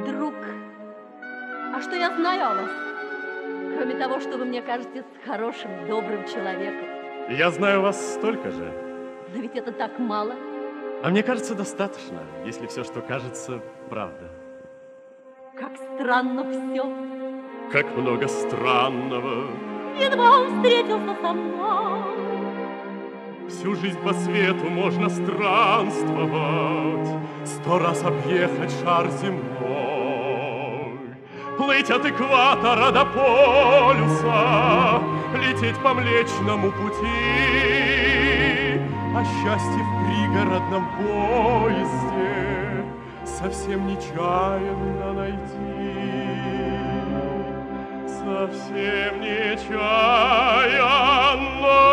Друг, а что я знаю о вас? Кроме того, что вы мне кажетесь хорошим, добрым человеком. Я знаю вас столько же. Да ведь это так мало. А мне кажется, достаточно, если все, что кажется, правда. Как странно все. Как много странного. Едва он встретился со мной. Всю жизнь по свету можно странствовать, 100 раз объехать шар земной, плыть от экватора до полюса, лететь по Млечному пути. А счастье в пригородном поезде совсем нечаянно найти, совсем нечаянно.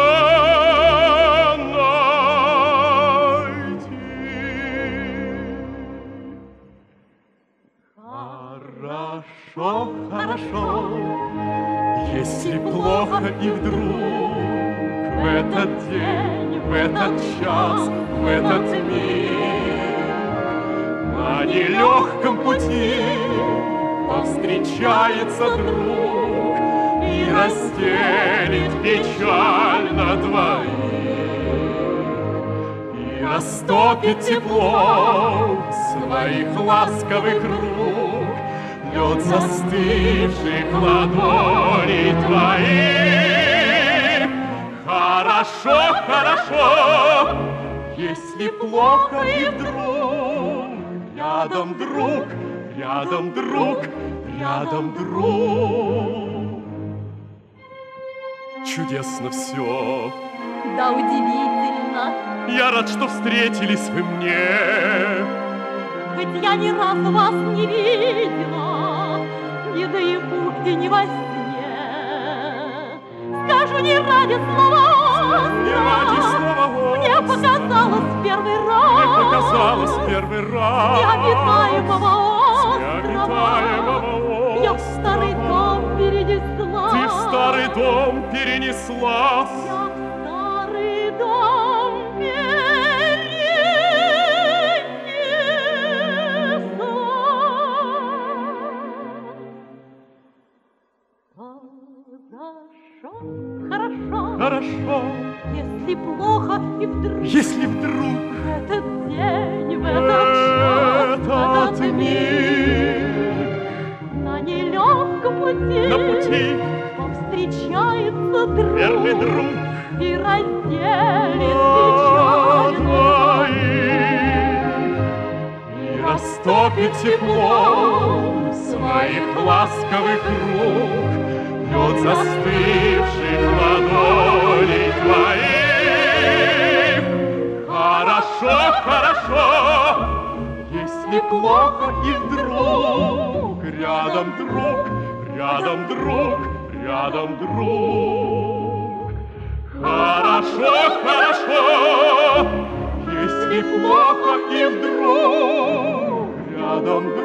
Хорошо, хорошо, если плохо и вдруг в этот день, в этот час, в этот миг на нелегком пути повстречается друг и разделит печаль на двоих и растопит тепло своих ласковых рук лед застывших ладоней твоих. Хорошо, хорошо, если плохо и вдруг рядом друг, рядом друг, рядом друг. Чудесно все. Да, удивительно. Я рад, что встретились вы мне. Хоть я ни разу вас не видела, ни наяву и ни во сне. Скажу не ради слова, не ради слова, мне показалось в первый раз, мне показалось в первый раз, необитаемого необитаемого острова. Я в старый дом перенесла. Ты в старый дом перенеслась. Я в старый дом Хорошо, если плохо и вдруг, если вдруг в этот день, в этот час, в этот миг на нелегком пути, на пути повстречается друг, верный друг и разделит печаль двоих и растопит теплом своих ласковых рук лед застывших ладоней твоих. Хорошо, хорошо, если плохо и вдруг рядом друг, рядом друг, рядом друг. Хорошо, хорошо, если плохо и вдруг рядом друг.